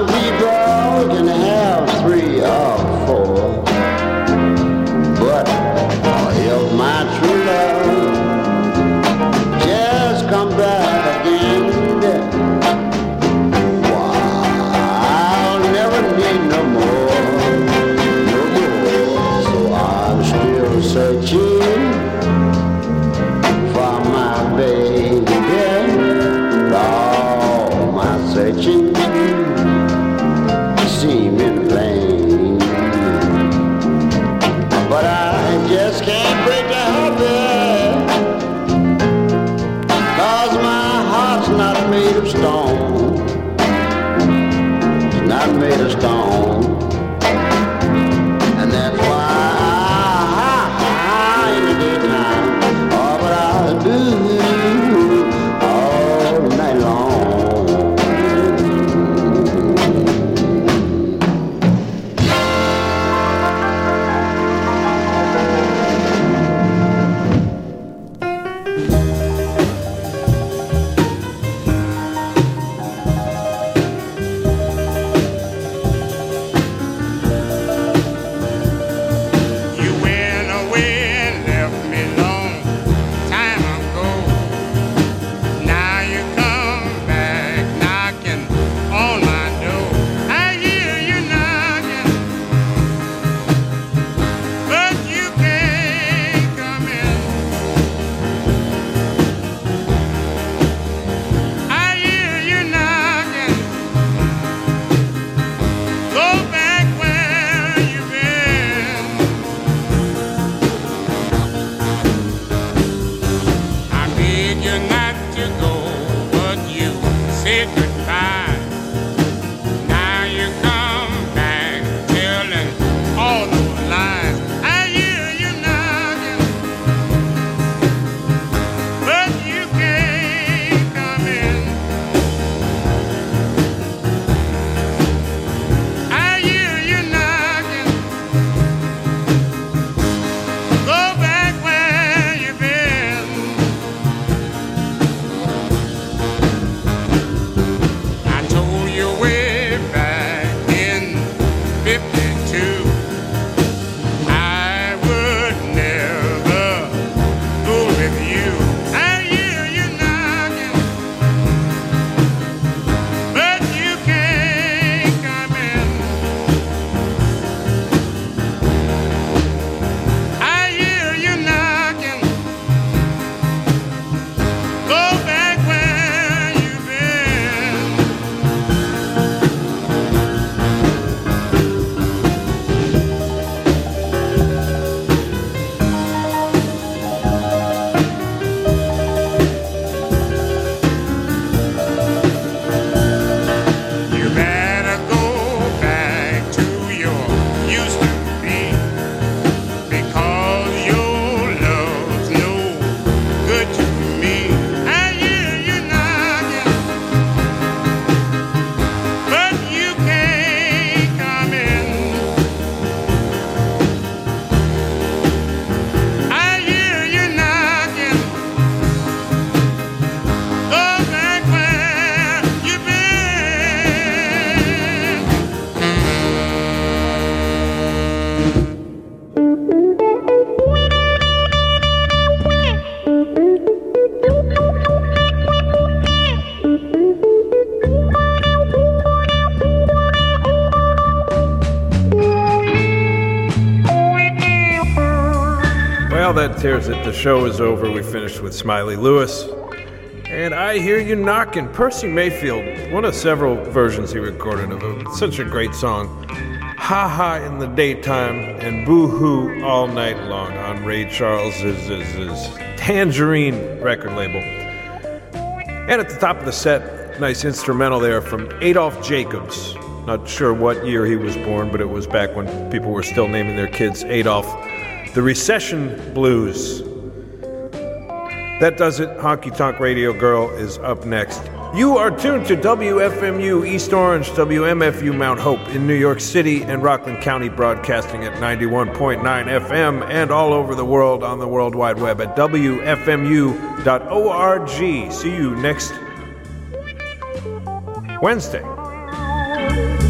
people can have 3 or 4, but if my true love just come back again, why, I'll never need no more, so I'm still searching for my baby. All my searching seem in vain, but I just can't break the habit, 'cause my heart's not made of stone. It's not made of stone, and that's why I in the daytime, oh, but I'll do all night long. That tears it. The show is over. We finished with Smiley Lewis. And I Hear You Knockin'. Percy Mayfield, one of several versions he recorded of it. Such a great song. Ha Ha in the Daytime and Boo Hoo All Night Long on Ray Charles's Tangerine record label. And at the top of the set, nice instrumental there from Adolph Jacobs. Not sure what year he was born, but it was back when people were still naming their kids Adolph. The Recession Blues. That does it. Honky Tonk Radio Girl is up next. You are tuned to WFMU East Orange, WMFU Mount Hope in New York City and Rockland County, broadcasting at 91.9 FM and all over the world on the World Wide Web at WFMU.org. See you next Wednesday.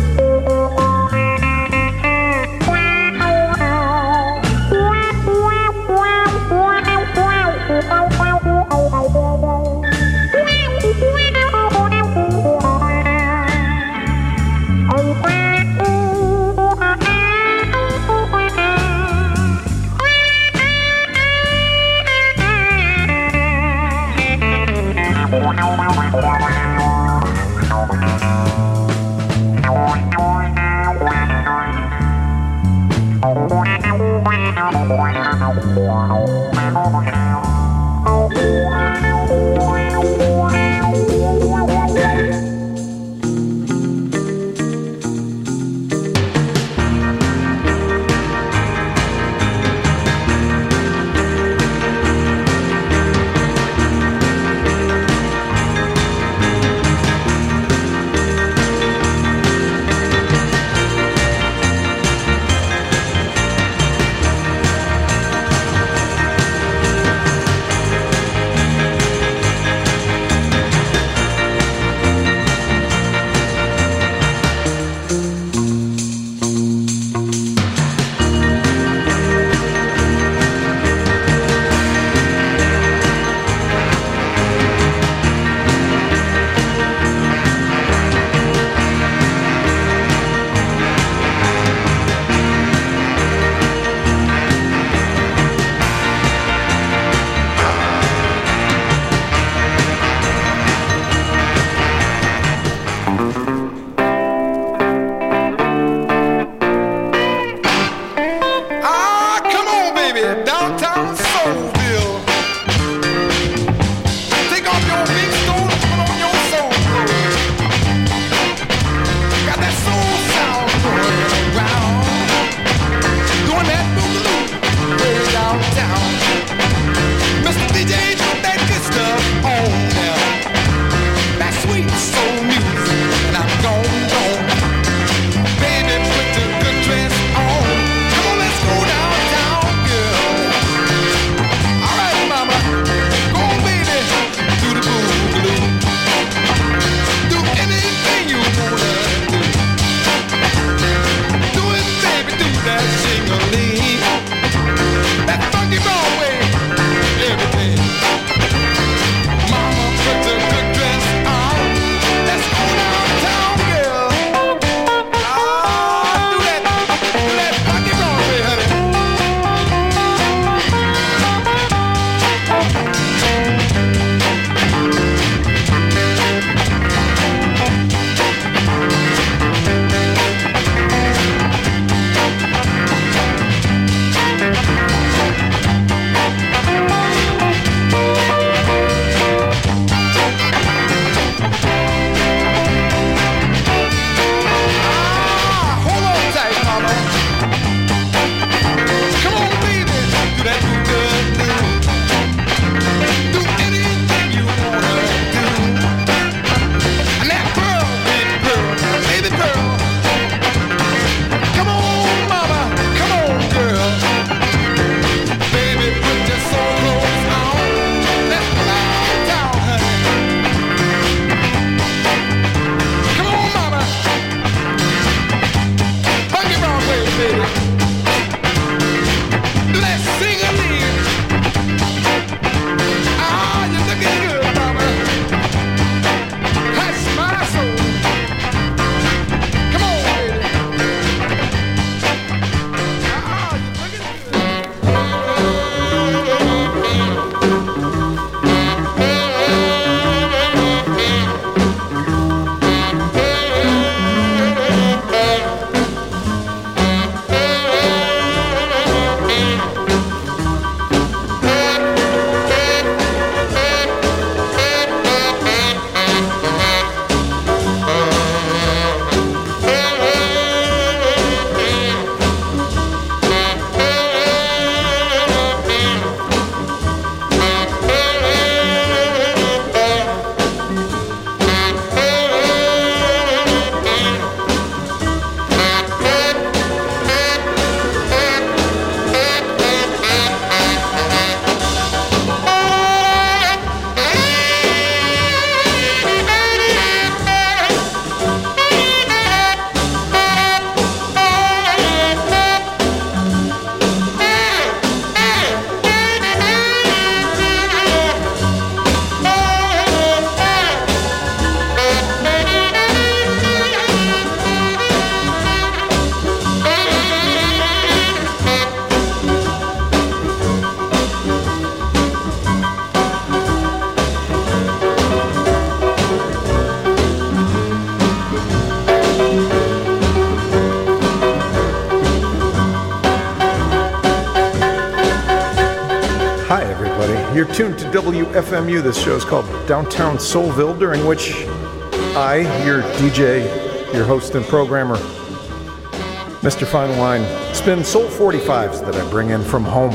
You're tuned to WFMU. This show is called Downtown Soulville, during which I, your DJ, your host and programmer, Mr. Fine Wine, spin Soul 45s that I bring in from home.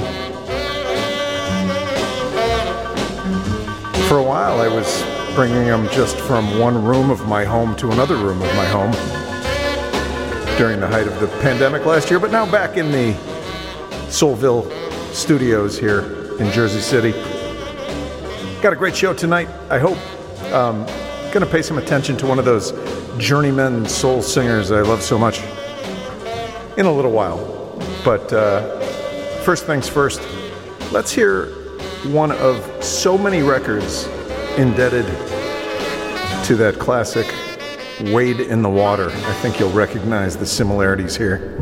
For a while, I was bringing them just from one room of my home to another room of my home during the height of the pandemic last year, but now back in the Soulville studios here in Jersey City. Got a great show tonight, I hope. Gonna pay some attention to one of those journeyman soul singers I love so much in a little while. But first things first, let's hear one of so many records indebted to that classic Wade in the Water. I think you'll recognize the similarities here.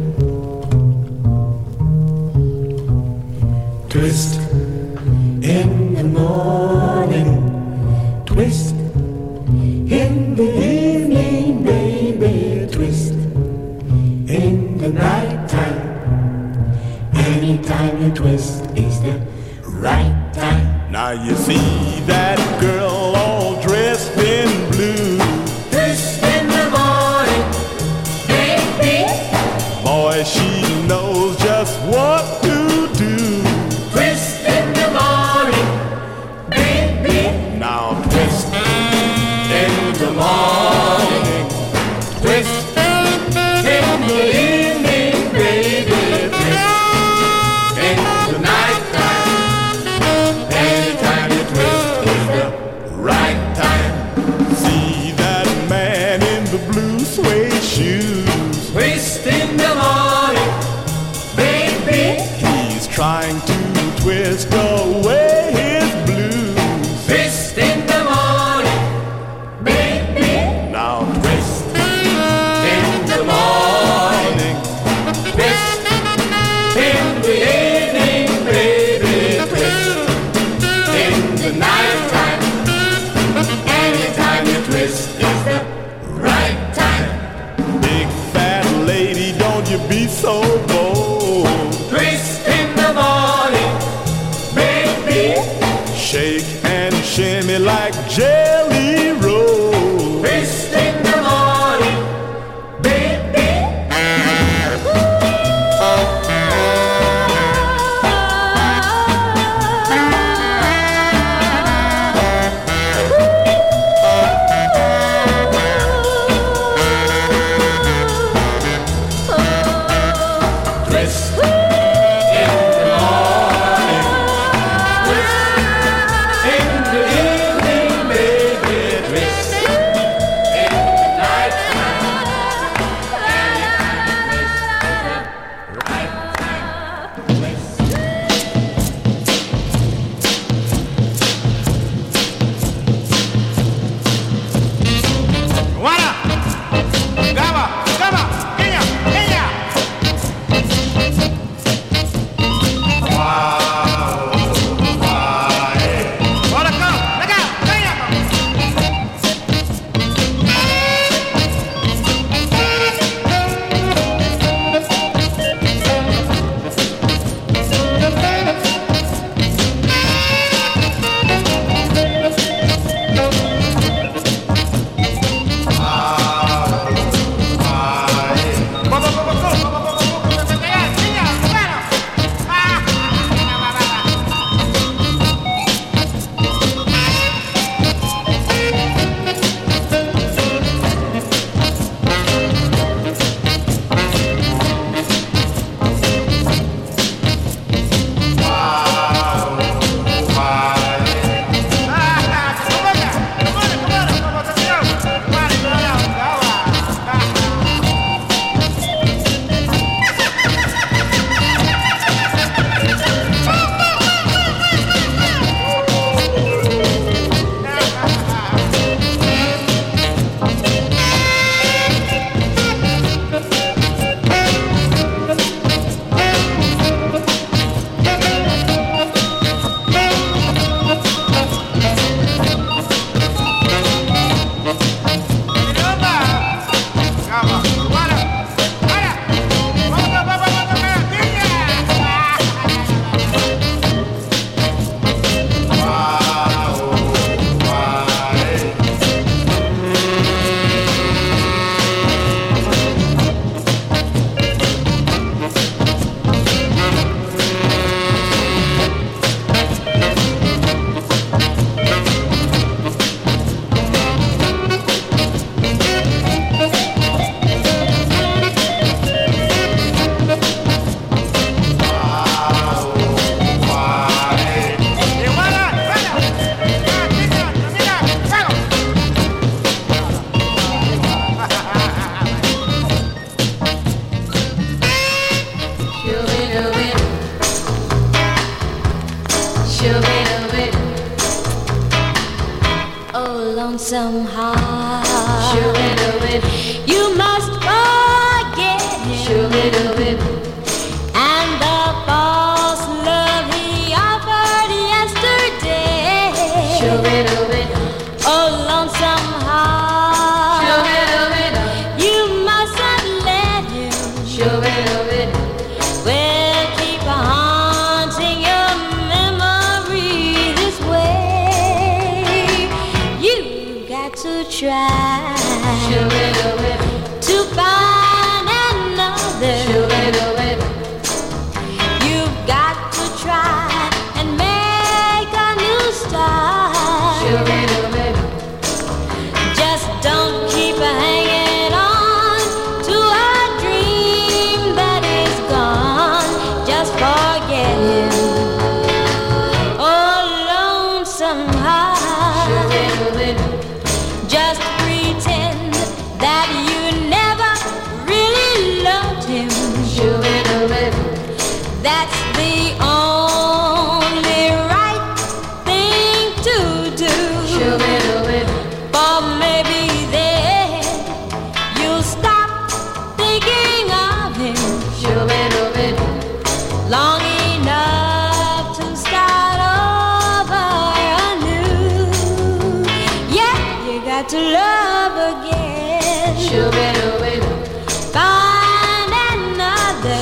Twist in the morning, twist in the evening, baby, twist in the night time. Anytime you twist is the right time. Now you see that girl all dressed in blue. Twist in the morning, baby. Boy, she knows just what to do. Twist in the morning, baby. Now twist in the morning, Twist in the evening, baby. Twist in the night time. Anytime you twist is the right time. see that man in the blue suede shoes. Twist in the morning, baby. He's trying to twist away his blues. Twist in the morning, baby. Now twist In the morning, twist in the evening, baby. Twist in the night time. Anytime you twist is the right time. big fat lady, don't you be so bold. Twist in the morning, baby. Shake and shimmy like jelly roll. Twist in the morning, baby. somehow. You must forget him. And the false love he offered yesterday. Oh, lonesome heart, you mustn't let him. Well, keep haunting your memory this way. You got to try to find another. You've got to try and make a new start. Just don't keep hanging on to a dream that is gone. Just forget him. Oh, lonesome heart, just pretend that you never really loved him. That's the only right thing to do. For maybe then you'll stop thinking of him long enough to start over anew. Yeah, you got to love again. Find another.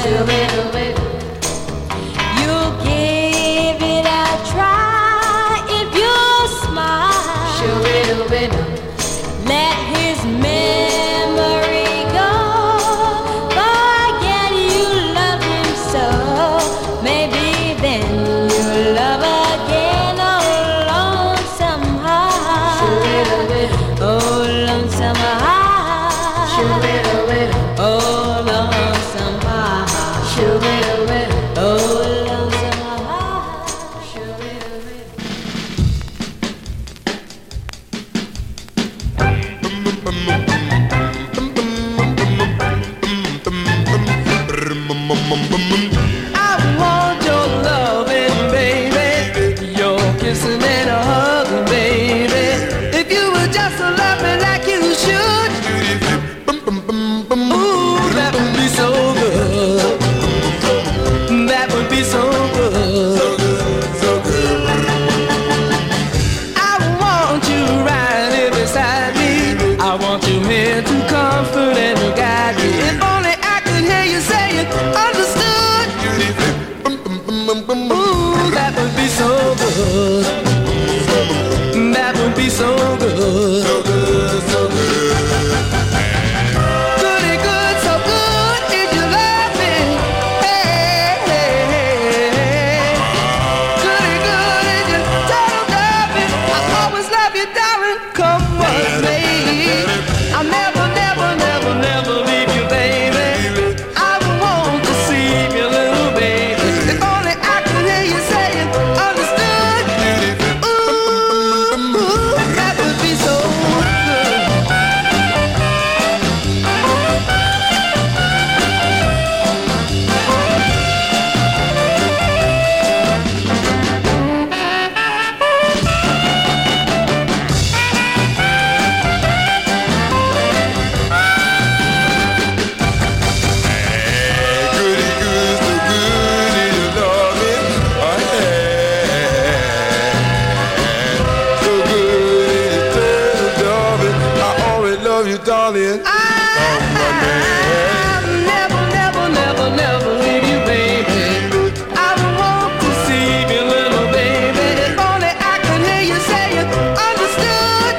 You'll give it a try if you smile. Let his memory go. Forget you love him so. Maybe then you'll love again. Oh, lonesome heart. Oh, lonesome heart. Oh, lonesome heart. Oh, lonesome heart. I want your loving, baby, your kissing and a hugging, baby. If you would just love me like you should, ooh, that would be so good. That would be so good. I want you right here beside me. I want you here to comfort and to guide me. If only I could hear you say it understood. Ooh, that would be so good. That would be so good. Goody good, so good if you love me. Hey, hey, hey. Goody good if you don't love me. I always love you, darling. Come what may. I'll never, never, never, never leave you, baby. I want to see you, little baby. If only I could hear you say it understood. Ooh, that would be so good. Goody good, so good in your loving. So good in your tender loving. I always love you, darling. I'll never, never, never, never leave you, baby. I want to see you, little baby. If only I could hear you say it understood.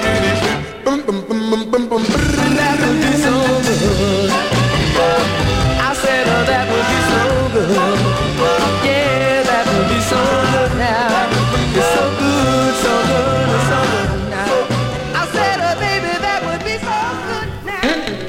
That would be so good. I said, oh, that would be so good. Yeah, that would be so good now. It's so good, so good, it's so good now. I said, oh, baby, that would be so good now.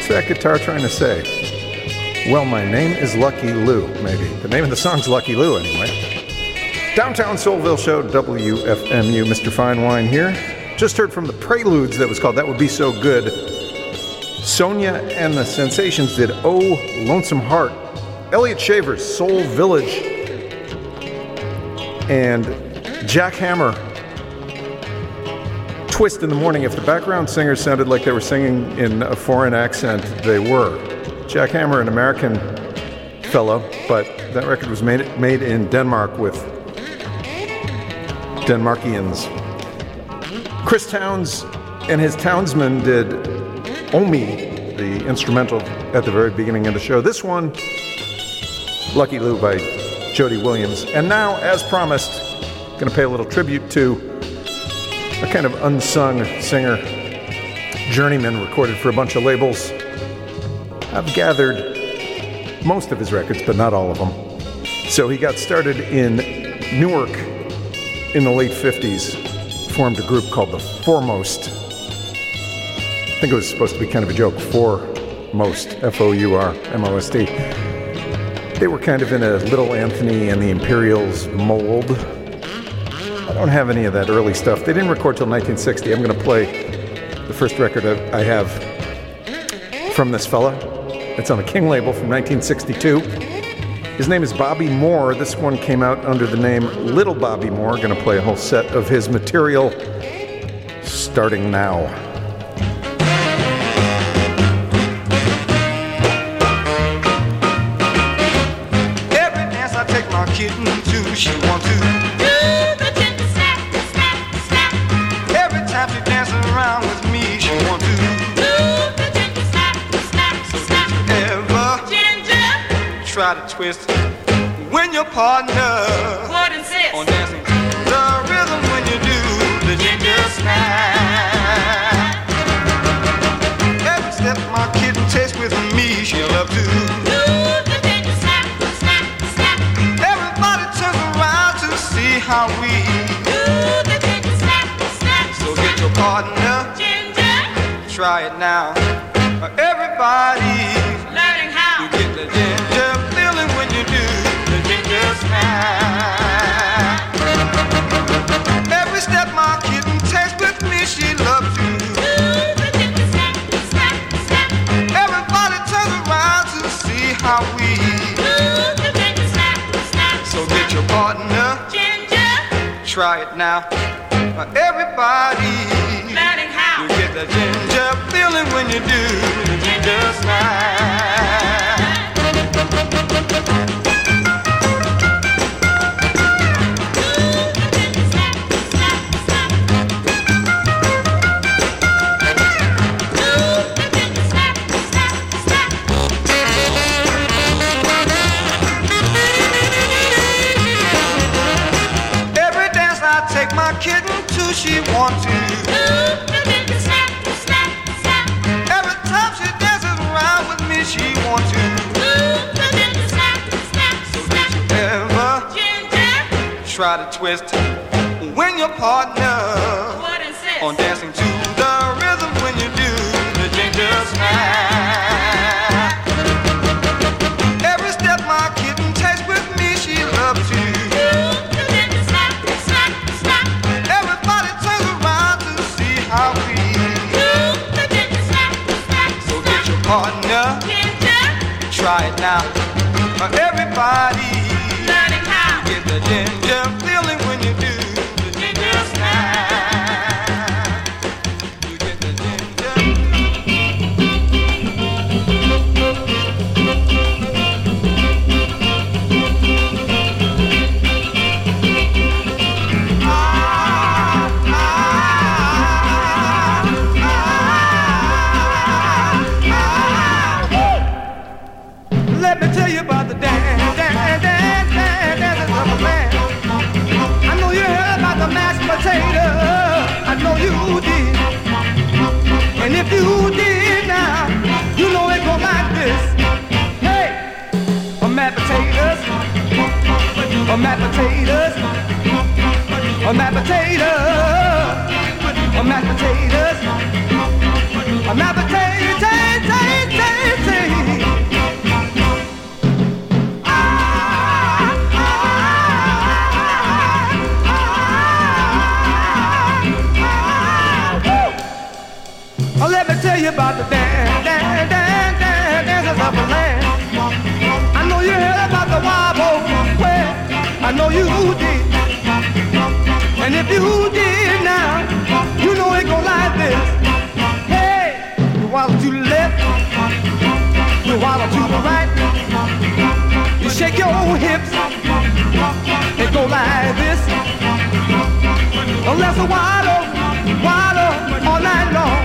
What's that guitar trying to say? Well, my name is Lucky Lou, maybe. The name of the song's Lucky Lou, anyway. Downtown Soulville Show, WFMU, Mr. Fine Wine here. Just heard from the Preludes that was called That Would Be So Good. Sonia and the Sensations did Oh, Lonesome Heart. Elliot Shaver's Soul Village. And Jack Hammer, Twist in the Morning. If the background singers sounded like they were singing in a foreign accent, they were. Jack Hammer, an American fellow, but that record was made in Denmark with Denmarkians. Chris Towns and his Townsmen did Omi, the instrumental at the very beginning of the show. This one, Lucky Lou by Jody Williams. And now, as promised, going to pay a little tribute to a kind of unsung singer, journeyman, recorded for a bunch of labels. I've gathered most of his records, but not all of them. So he got started in Newark in the late 50s, formed a group called The Fourmost. I think it was supposed to be kind of a joke, Fourmost, Fourmost. They were kind of in a Little Anthony and the Imperials mold. I don't have any of that early stuff. They didn't record till 1960. I'm going to play the first record I have from this fella. It's on the King label from 1962. His name is Bobby Moore. This one came out under the name Little Bobby Moore. Going to play a whole set of his material starting now. Every dance I take my kitten to, she wants to Do the ginger snap, snap, snap. Every time she dances around with me, she wants to Do the ginger snap, snap, snap. ever Ginger, try to twist when your partner what insist? on dancing the rhythm when you do the ginger snap. Every step my kitten takes with me, she'll love to. Do the ginger snap, snap, snap. Everybody turns around to see how we Do the ginger snap, snap, so get your partner, ginger. try it now. Everybody, Learning you how. get the ginger feeling when you do the ginger snap. Every step my kitten takes with me, she loves to. Do the ginger snap, snap, snap. Everybody turns around to see how we Do the ginger snap, snap. so get your partner, Ginger, try it now. Everybody, learning you how. get the ginger feeling when you do the ginger snap. Every dance I take my kitten to, she wants to. Every time she dances around with me, she wants to. Ever try to twist when your partner on dancing to the rhythm when you do the ginger snap. Every step my kitten takes with me, she loves to. Everybody turns around to see how we so get your partner, try it now. Everybody, get the ginger feeling when you do the ginger snap. You get the ginger. Let me tell you about the dances of a man. I know you heard about the mashed potato. I know you did. And if you did now, you know it go like this. Hey, mashed potatoes, mashed potatoes, mashed potatoes, mashed potatoes, mashed potatoes. tell you about the dances of the land. I know you heard about the wobble. Well, I know you did. And if you did now, you know it go like this. Hey, you wobble to the left, you wobble to the right. You shake your hips, it go like this. Don't let the waddle all night long.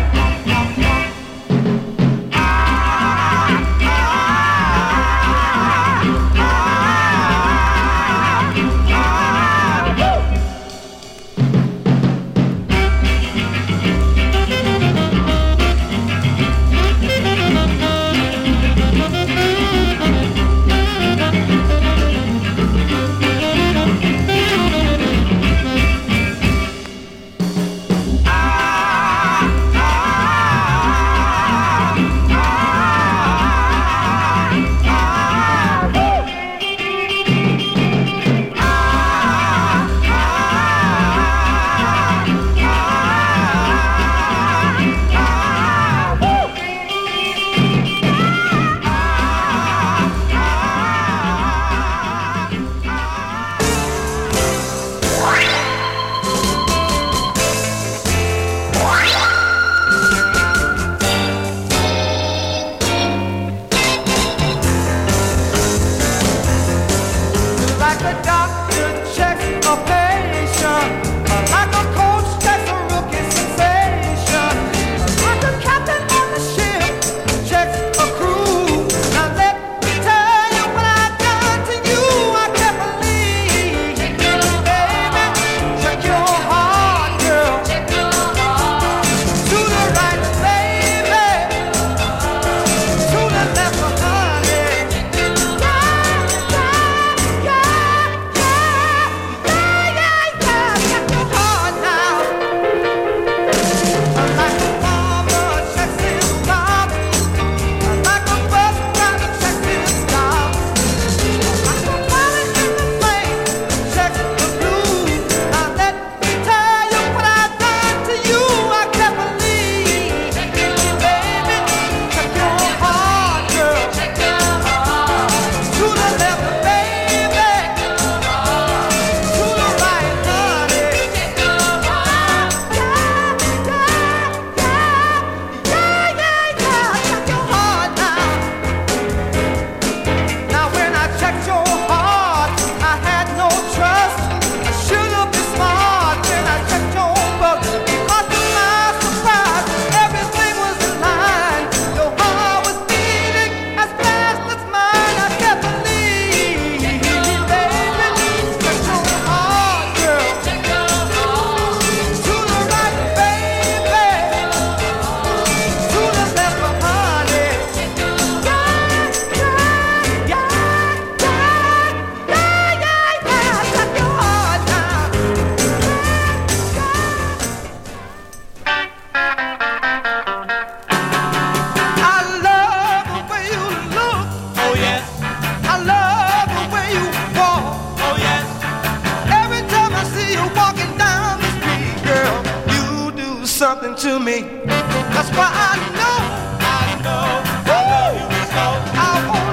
To me, that's why I know I love you so. I'll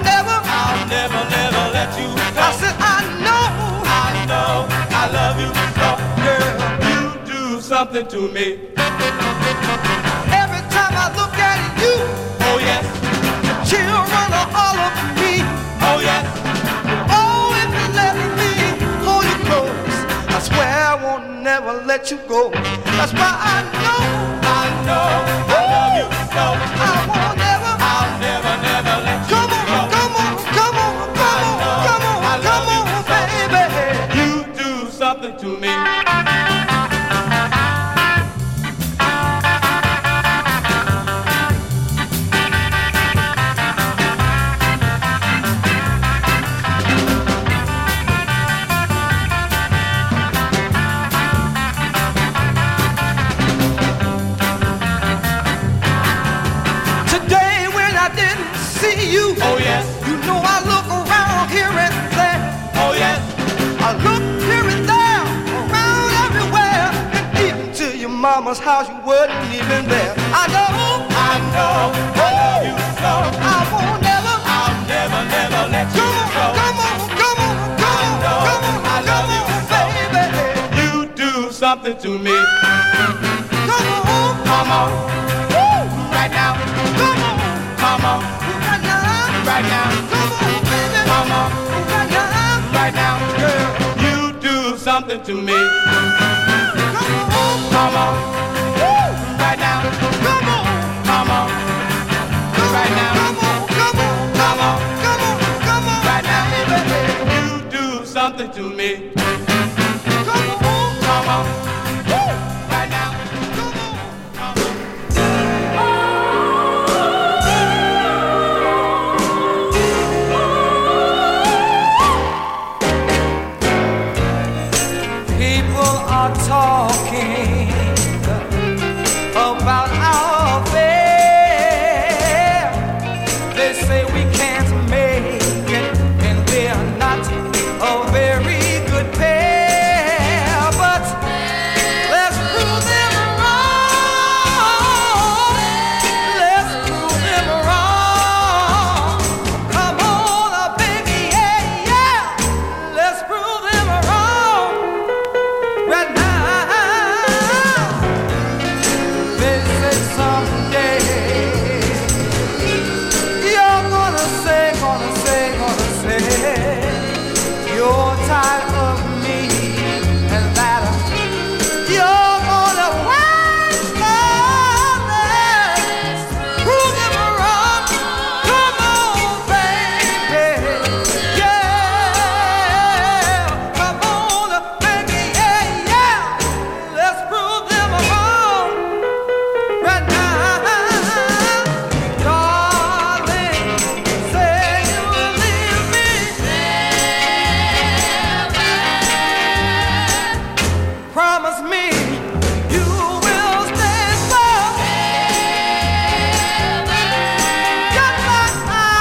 never let you go. I said I know I love you so. Girl, you do something to me. Every time I look at you, oh yes, the chill run all over me. Oh yes, oh if you let me hold you close, I swear I won't never let you go. That's why I know I love you so. I'll never let you go. Come on, baby. You do something to me. You, oh yes, you know I look around here and there. Oh yes, I look here and there, around everywhere, and even to your mama's house you wasn't even there. I know I love you so. I won't never, I'll never, never let you go. Come on, come on, come on, come on, I love you so, baby. You do something to me. Come on, come on, woo, right now. Come on, come on, right now, right now. Come on, baby, come on, right now, right now, girl. You do something to me. Come on, woo, right now. Come on, come on, right now. Come on, come on, come on, come on, come on, right now, baby. You do something to me. Come on, come on, woo, right now. Come on, come on. People are talking about our affair. They say we can't make it, and we're not a very good pair. But let's prove them wrong. Let's prove them wrong. Come on, baby, yeah, yeah. Let's prove them wrong right now. They say someday you're gonna say you're tired of me, and that you're gonna waste others. Prove them wrong. Come on, baby, yeah. Come on, baby, yeah, yeah. Let's prove them wrong right now. Darling, say you will leave me. Promise me you will stay forever. Just like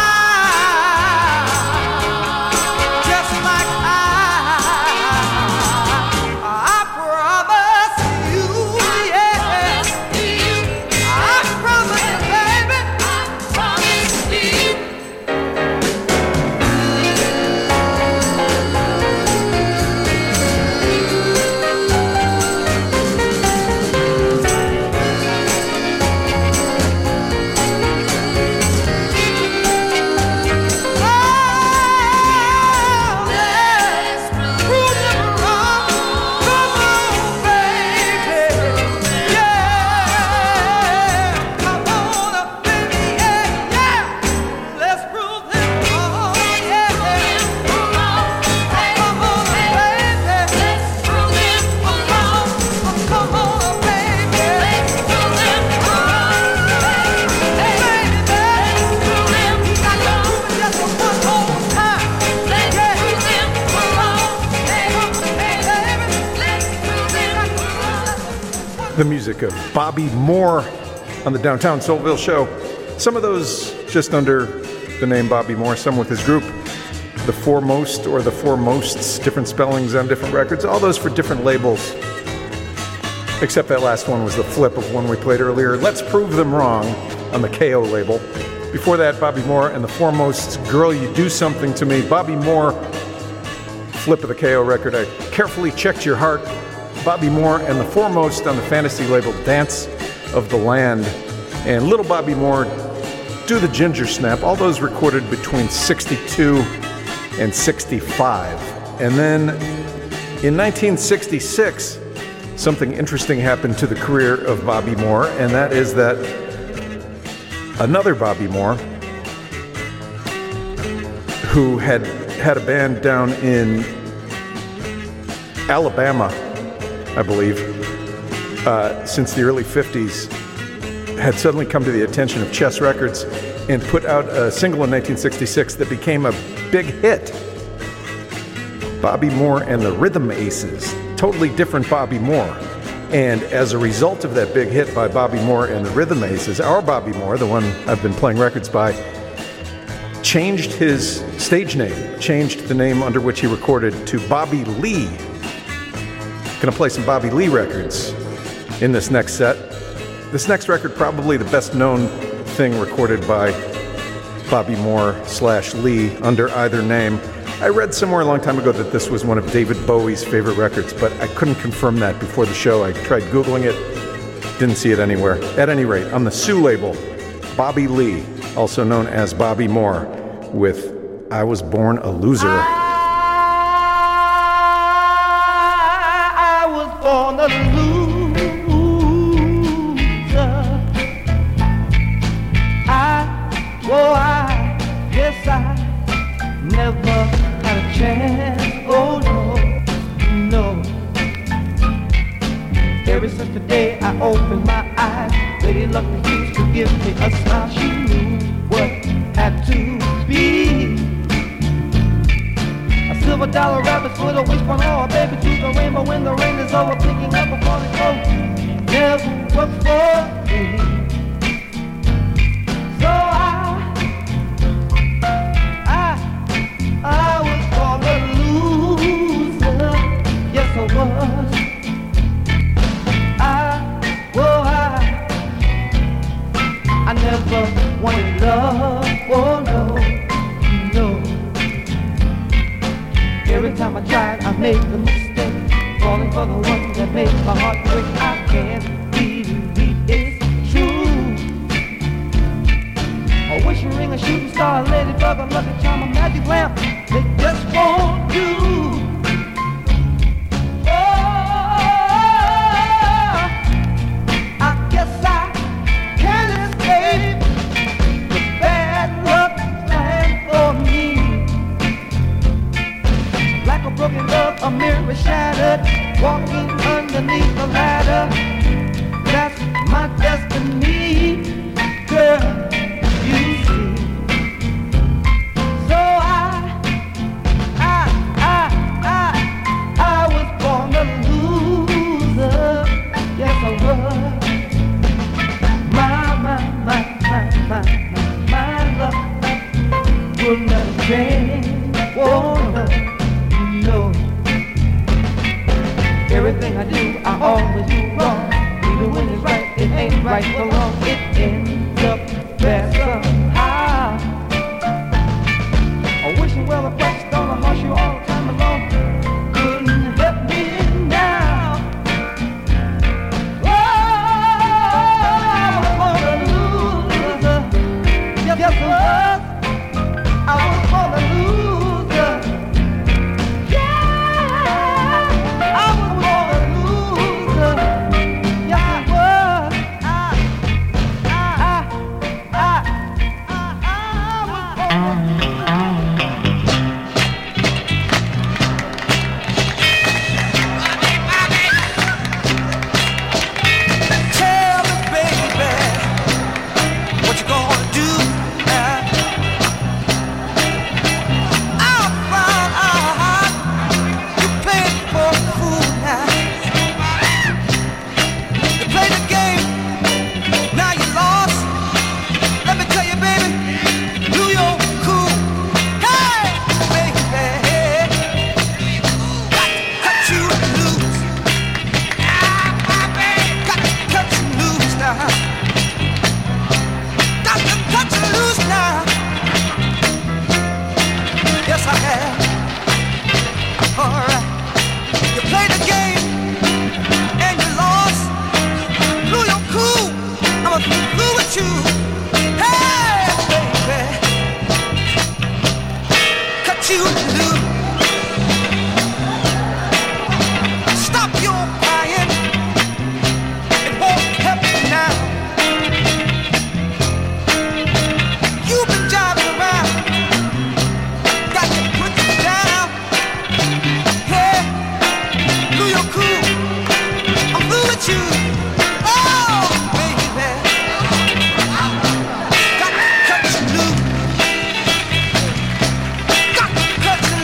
I promise you, yeah. I promise you, baby. I promise you. The music of Bobby Moore on the Downtown Soulville Show. Some of those just under the name Bobby Moore, some with his group. The Foremost or the Foremosts, different spellings on different records, all those for different labels. Except that last one was the flip of one we played earlier. Let's Prove Them Wrong on the KO label. Before that, Bobby Moore and the Foremosts, Girl, You Do Something to Me. Bobby Moore, flip of the KO record. I Carefully Checked Your Heart. Bobby Moore and the Foremost on the Fantasy label, Dance of the Land. And Little Bobby Moore, Do the Ginger Snap. All those recorded between 62 and 65. And then in 1966, something interesting happened to the career of Bobby Moore, and that is that another Bobby Moore, who had a band down in Alabama, I believe, since the early 50s, had suddenly come to the attention of Chess Records and put out a single in 1966 that became a big hit. Bobby Moore and the Rhythm Aces, totally different Bobby Moore. And as a result of that big hit by Bobby Moore and the Rhythm Aces, our Bobby Moore, the one I've been playing records by, changed his stage name, changed the name under which he recorded to Bobby Lee. Gonna play some Bobby Lee records in this next set. This next record, probably the best known thing recorded by Bobby Moore / Lee under either name. I read somewhere a long time ago that this was one of David Bowie's favorite records, but I couldn't confirm that before the show. I tried Googling it, didn't see it anywhere. At any rate, on the Sue label, Bobby Lee, also known as Bobby Moore, with I Was Born a Loser. I was born a loser. I guess I never had a chance. Oh no. Ever since the day I opened my eyes, Lady Luck refused to give me a smile. She knew what had to be. A silver dollar rabbit foot, a wishbone, oh baby, to the rainbow when the rain is over, picking up upon the coat. Never was for me. So I was born a loser. Yes, I was. I never wanted love, oh no. Every time I tried, I made the mistake, falling for the one that made my heart break. I can't believe it's true. A wishing ring, a shooting star, a ladybug, a lucky charm, a magic lamp, they just won't do. Broken love, a mirror shattered, walking underneath the ladder. That's my destiny, girl, you see. So I was born a loser. Yes, I was. My love will never change. Oh no. Everything I do, I always do wrong. Even when it's right, it ain't right for long. It ends up bad somehow. I wish you well, a question on a hush you all the time alone. Couldn't help me now. Oh, I was born a loser. Yes, I was. I was born a loser. Cut you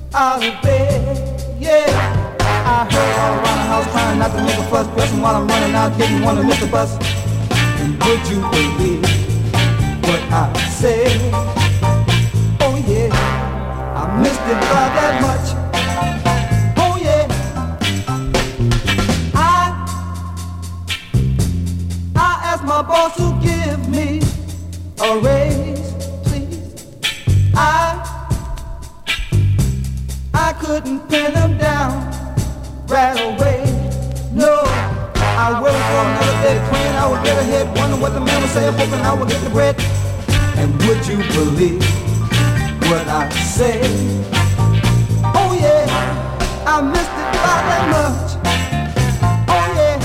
out of bed, yeah. I heard all around the house trying not to make a fuss, pressing while I'm running out, didn't want to miss the bus. And would you believe what I said? Oh yeah, I missed it by that much. Oh yeah, I asked my boss to give me a raise, please. I couldn't pin them down right away. No, I worked for another day praying I would get ahead, wondering what the man would say, hoping I would get the bread. And would you believe what I say? Oh yeah, I missed it by that much. Oh yeah,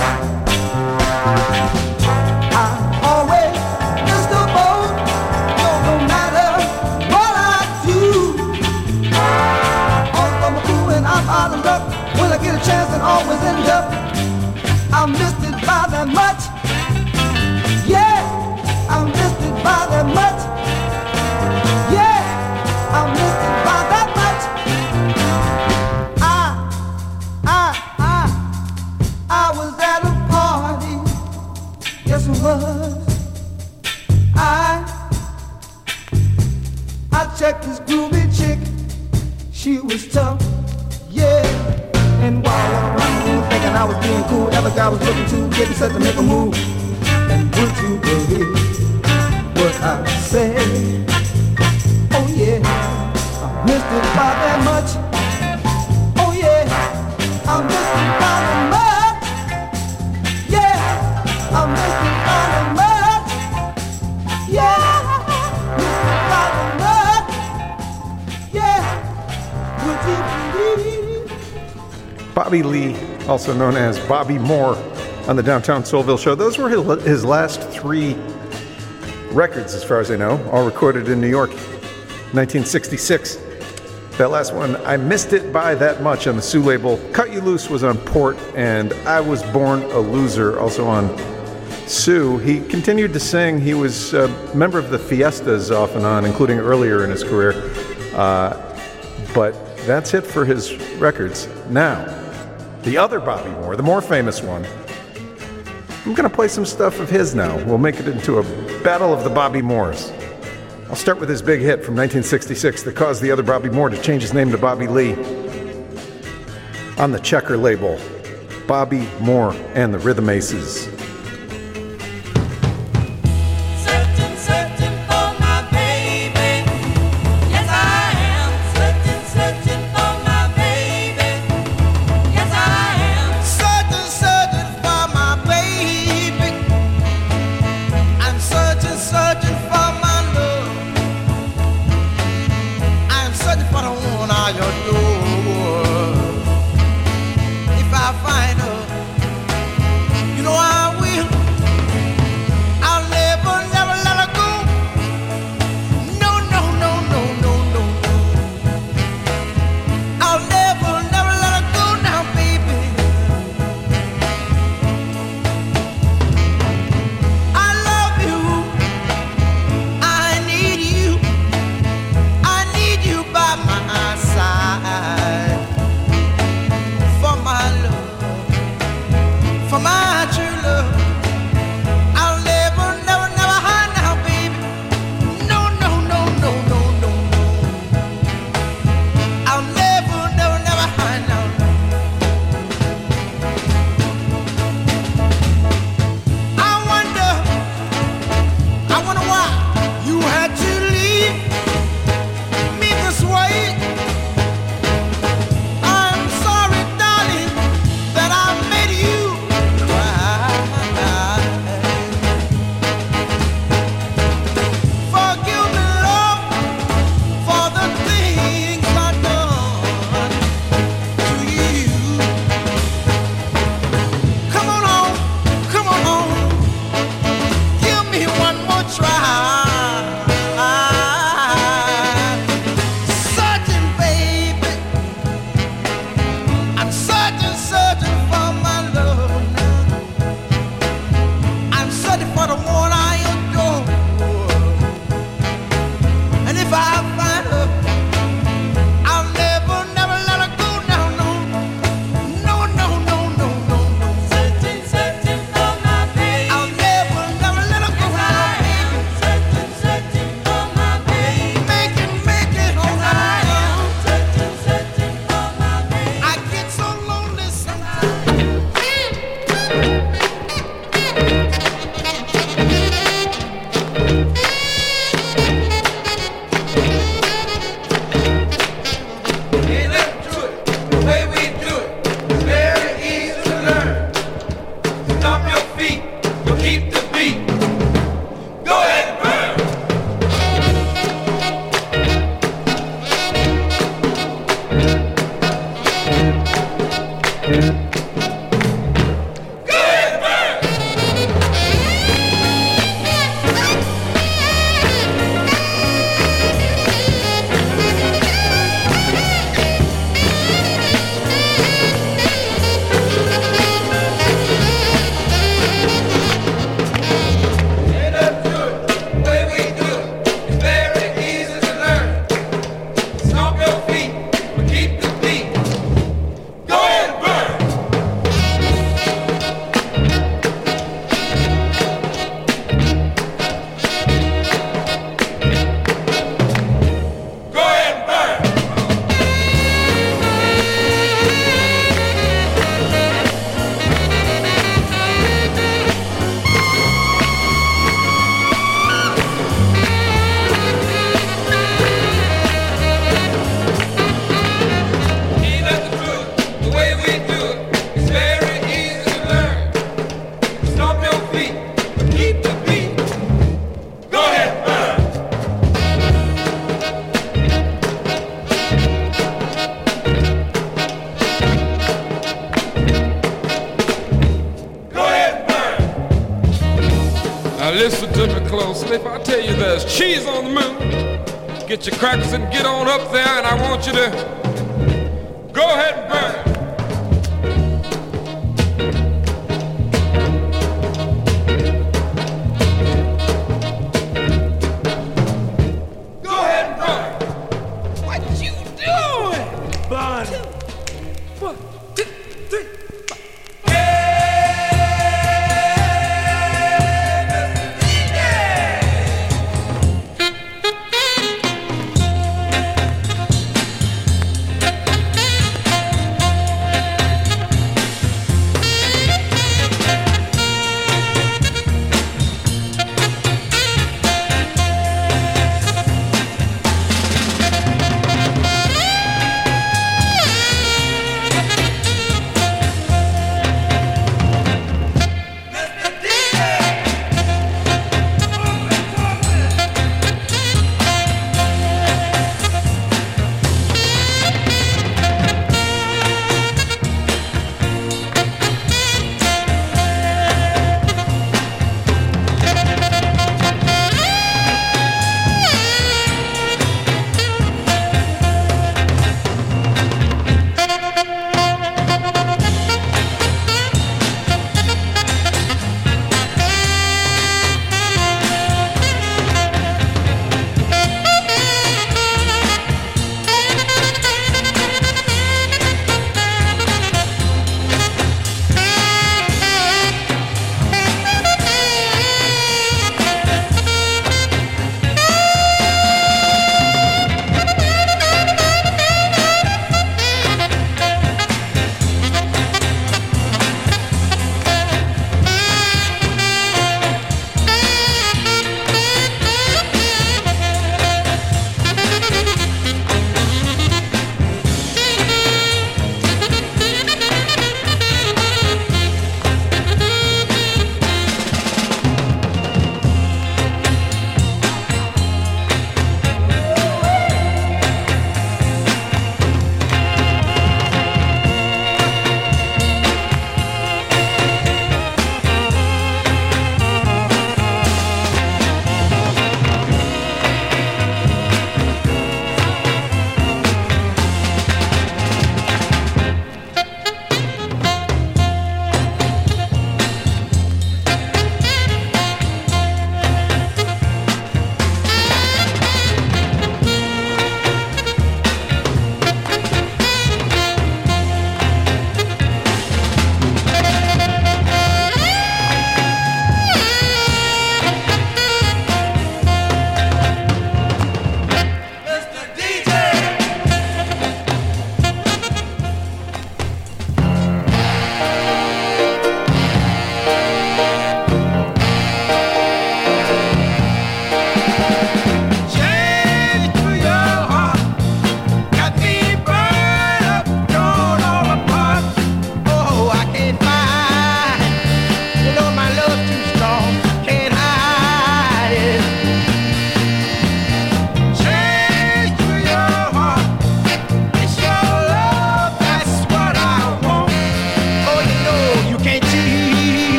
I always miss the boat, no matter what I do. On from a crew and I'm out of luck. When I get a chance and always end up, I missed it by that much. Yeah, I missed it by that much. Yeah, I missed it by that much. I was at a party. Yes, it was. I checked this groovy chick. She was tough. Yeah. And while I was around, thinking I was being cool, every guy was looking to get me set to make a move. And would you believe what I said? Oh yeah, I missed it by that much. Oh yeah, I missed it by that much. Yeah, I missed it by that much. Yeah, missed it by that much. Yeah, would you believe? Bobby Lee, also known as Bobby Moore, on the Downtown Soulville Show. Those were his last three records, as far as I know, all recorded in New York, 1966. That last one, I Missed It by That Much, on the Sue label. Cut You Loose was on Port, and I Was Born a Loser, also on Sue. He continued to sing. He was a member of the Fiestas off and on, including earlier in his career. But that's it for his records. Now, the other Bobby Moore, the more famous one, I'm going to play some stuff of his now. We'll make it into a battle of the Bobby Moores. I'll start with his big hit from 1966 that caused the other Bobby Moore to change his name to Bobby Lee. On the Checker label, Bobby Moore and the Rhythm Aces. My Listen to me closely. If I tell you there's cheese on the moon, get your crackers and get on up there, and I want you to go ahead and burn it. Go ahead and burn it. What you doing? Burn it. 1, 2, 3.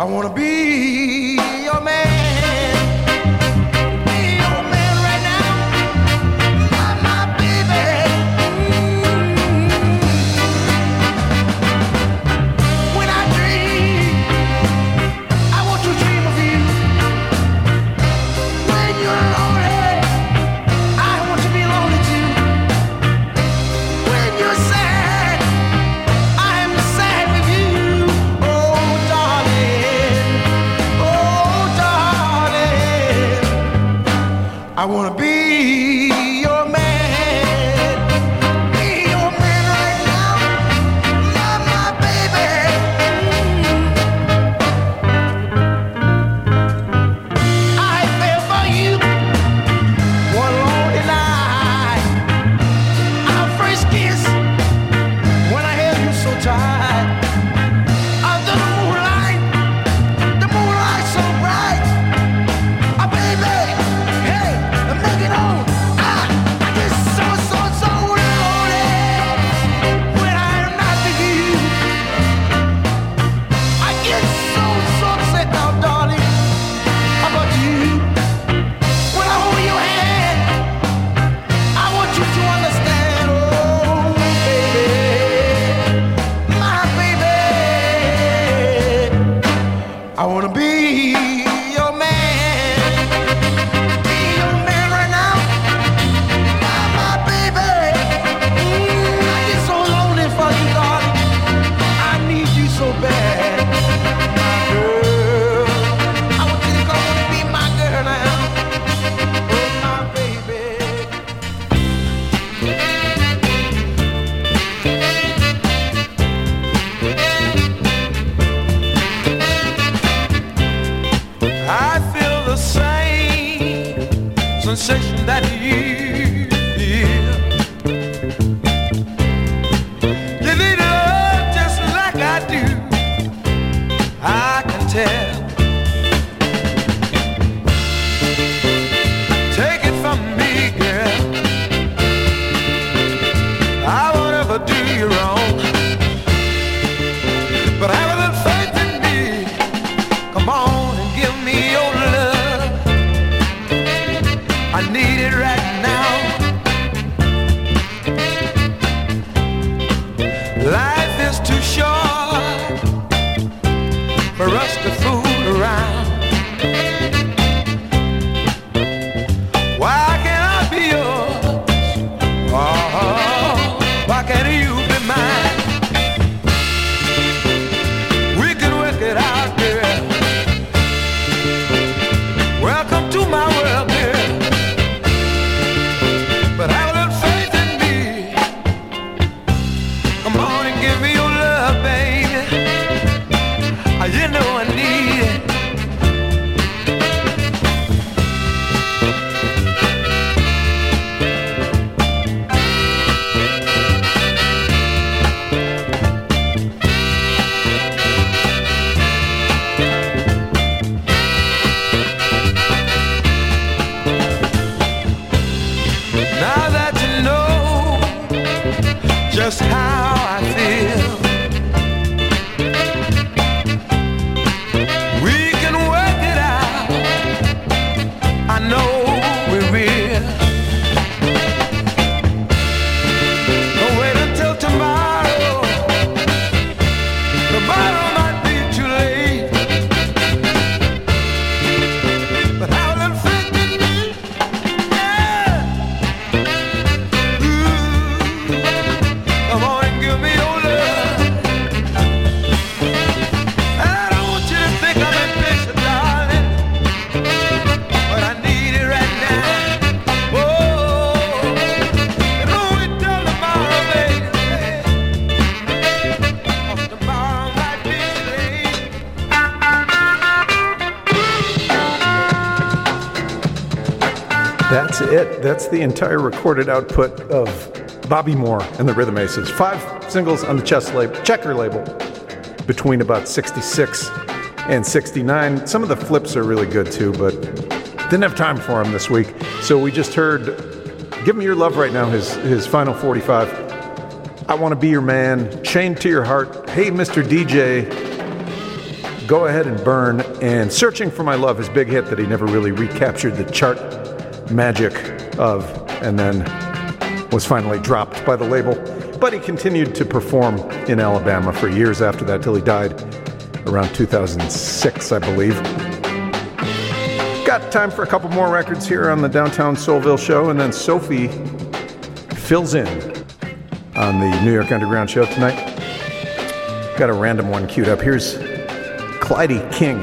wanna be your man. Be your man right now. My baby. When I dream, I want to dream of you. When you're lonely, I want to be lonely too. When you're sad, I am sad with you. Oh, darling. Oh, darling. I wanna be your man. Be your man right now. My baby. I fell for you one lonely night. Our first kiss, when I held you so tight. Under the moonlight so bright. Baby, hey, make it on. I get so lonely when I am not with you. I get so upset now, darling, about you. When I hold your hand, I want you to understand, oh baby, my baby. I wanna be your man. Be your man right now, my baby. I get so lonely for you, darling. I need you so bad, my girl. I want you to come and be my girl now, oh my baby. I feel the same sensation that you feel. You need love just like I do. I can tell. Take it from me, girl. I won't ever do you wrong. But have a little faith in me. Come on and give me your love. I need it right now. Life is too short for us to fool around. Why can't I be yours? Oh, why can't you be mine? We can work it out, girl. Welcome to my world, girl. But have a little faith in me. Come on and give me your love, baby. You know I need it. Now that you know just how I feel, we can work it out. I know we will. Don't wait until tomorrow. Tomorrow might be too late. But have a little faith in me. Yeah. Ooh. Come on and give me your love. And I don't want you to think I'm impatient, darling, but I need it right now. Oh, and don't wait till tomorrow, baby. 'Cause tomorrow might be too late. That's it. That's the entire recorded output of Bobby Moore and the Rhythm Aces. 5 singles on the Checker label between about 66 and 69. Some of the flips are really good too, but didn't have time for them this week. So we just heard Give Me Your Love Right Now, his final 45. I Want to Be Your Man, Chained to Your Heart, Hey Mr. DJ, Go Ahead and Burn, and Searching for My Love, his big hit that he never really recaptured the chart magic of, and then was finally dropped by the label. But he continued to perform in Alabama for years after that, till he died around 2006, I believe. Got time for a couple more records here on the Downtown Soulville Show, and then Sophie fills in on the New York Underground Show tonight. Got a random one queued up. Here's Clyde King.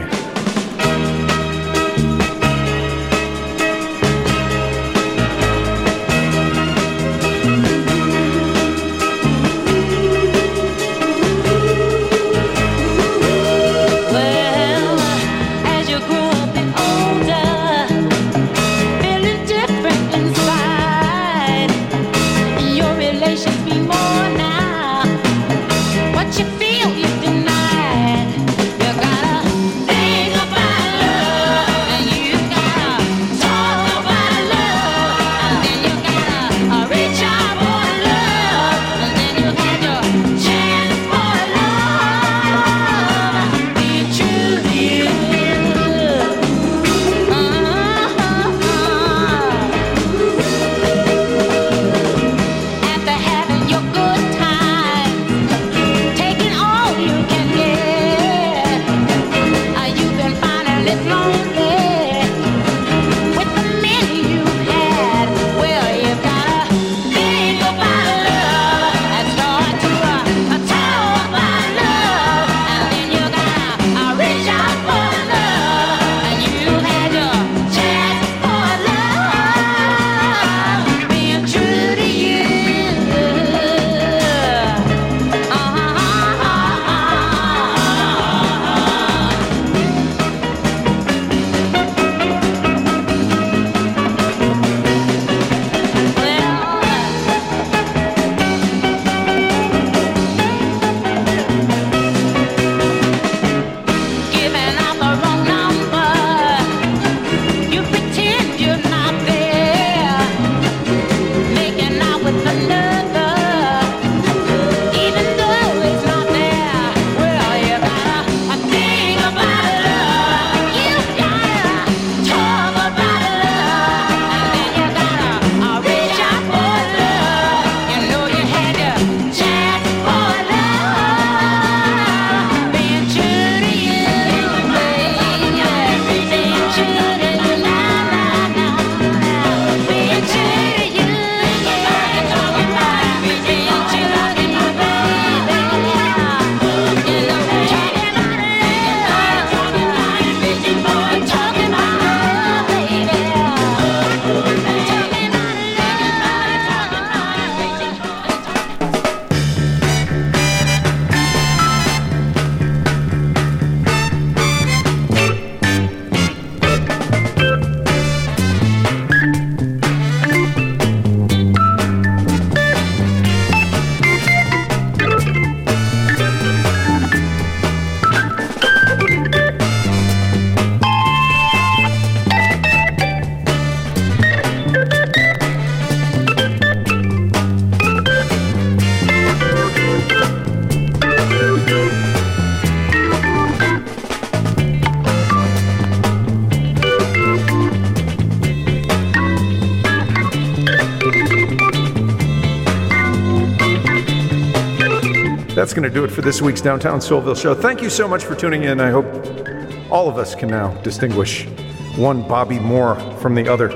That's going to do it for this week's Downtown Soulville Show. Thank you so much for tuning in. I hope all of us can now distinguish one Bobby Moore from the other.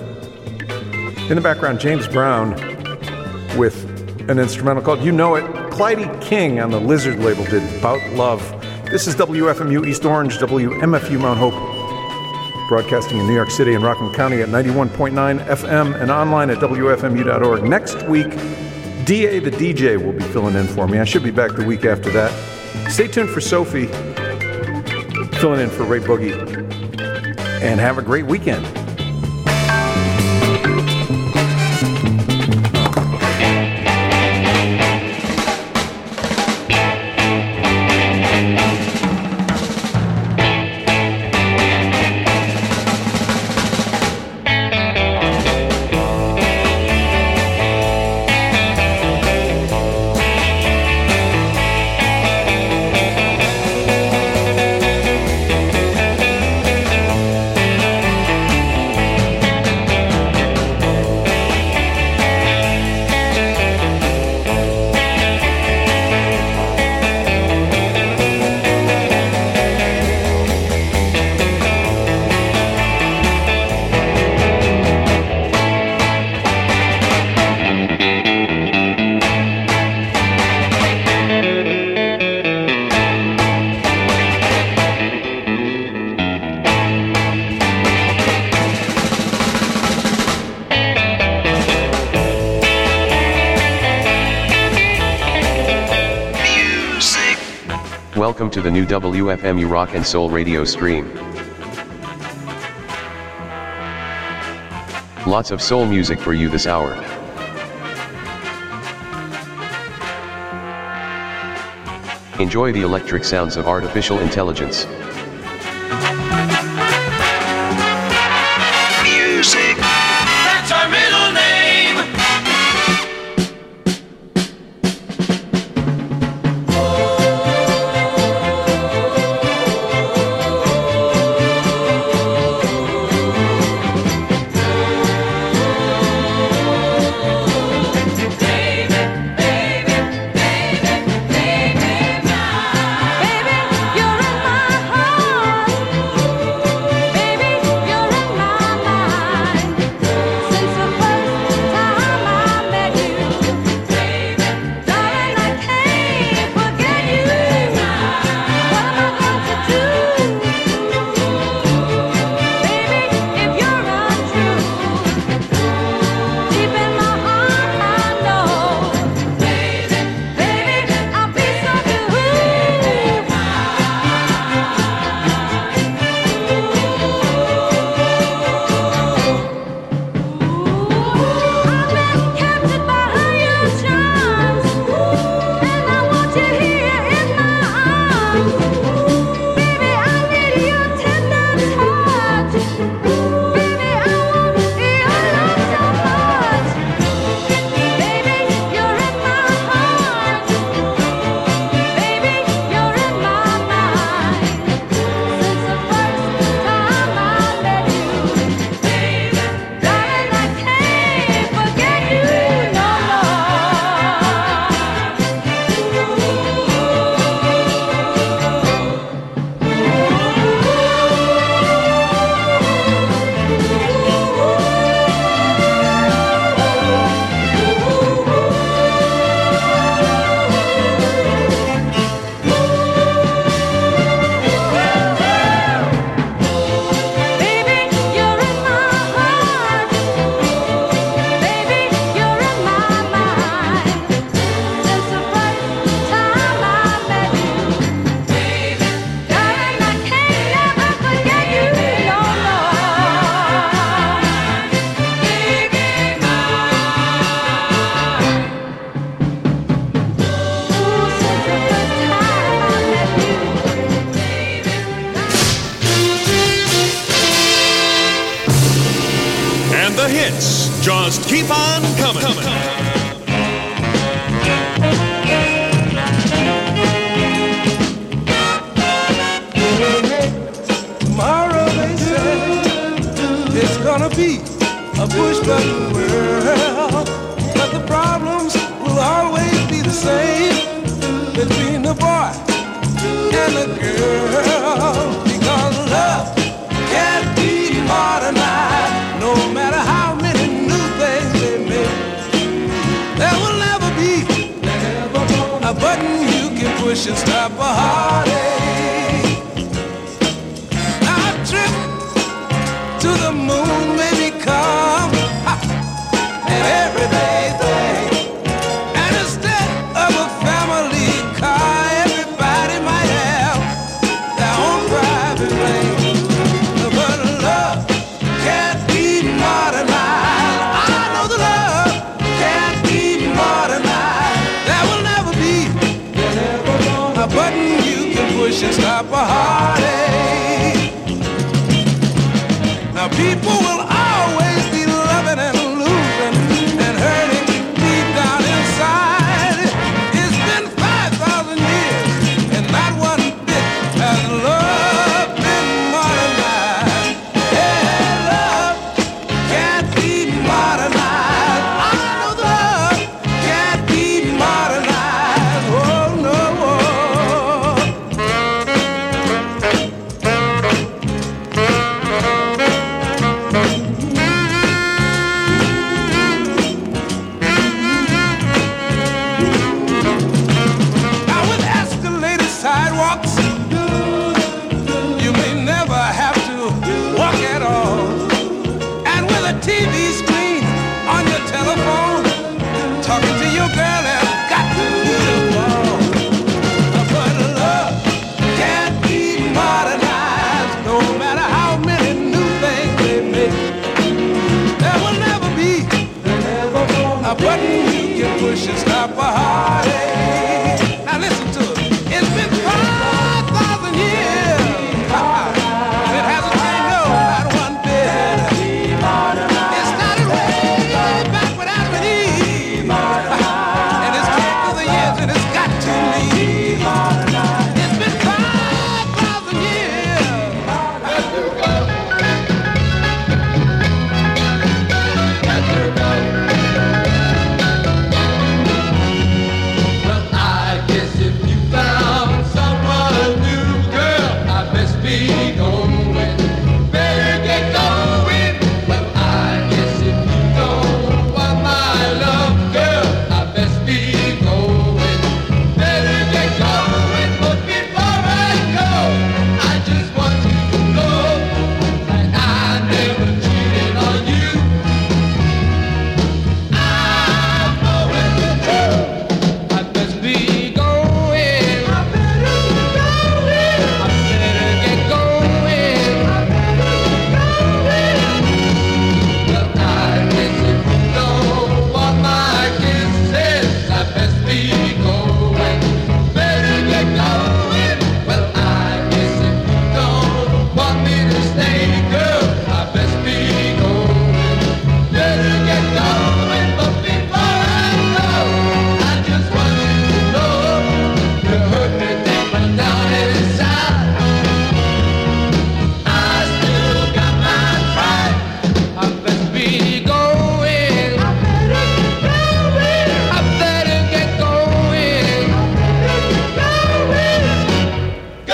In the background, James Brown with an instrumental called You Know It. Clyde King on the Lizard label did Bout Love. This is WFMU East Orange, WMFU Mount Hope, broadcasting in New York City and Rockland County at 91.9 FM and online at WFMU.org. Next week, D.A. the DJ will be filling in for me. I should be back the week after that. Stay tuned for Sophie, filling in for Ray Boogie. And have a great weekend. Welcome to the new WFMU Rock and Soul radio stream. Lots of soul music for you this hour. Enjoy the electric sounds of artificial intelligence. Music. That's our middle name. Just keep on coming. Tomorrow they say it's gonna be a push-button world, but the problems will always be the same between the boy and the girl, because love can't be modernized, no matter how many new things they make. There will never be a button you can push and stop a heartache. Our trip to the moon may become an everyday thing, and instead of a family car, everybody might have their own private plane. But love can't be modernized. I know the love can't be modernized. There will never be a button you can push and stop a heartache. Now people will always be loving and losing and hurting deep down inside. It's been 5,000 years and not one bit has love been modernized. Yeah, love can't be modernized. I know the love can't be modernized. Oh no.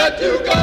that you got.